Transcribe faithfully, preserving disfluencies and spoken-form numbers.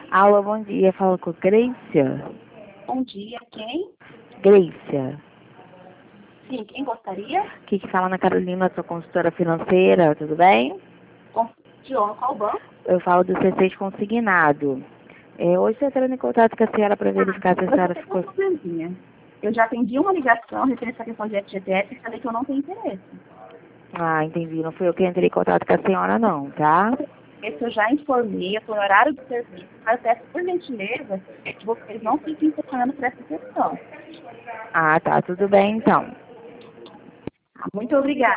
Alô, bom dia. Fala com Grécia. Bom dia, quem? Grécia. Sim, quem gostaria? Aqui que fala Ana Carolina, sou consultora financeira, tudo bem? Com- De onde? Qual banco? Eu falo do C seis Consignado. É, hoje estou entrando em contato com a senhora para verificar se a Eu senhora só ficou... tenho uma probleminha. Eu já atendi uma ligação referente à questão de F G T S e falei que eu não tenho interesse. Ah, entendi. Não fui eu que entrei em contato com a senhora, não, tá? Esse eu já informei, eu estou no horário de serviço, mas eu peço por gentileza que vocês não fiquem interferindo por essa questão. Ah, tá. Tudo bem, então. Muito obrigada.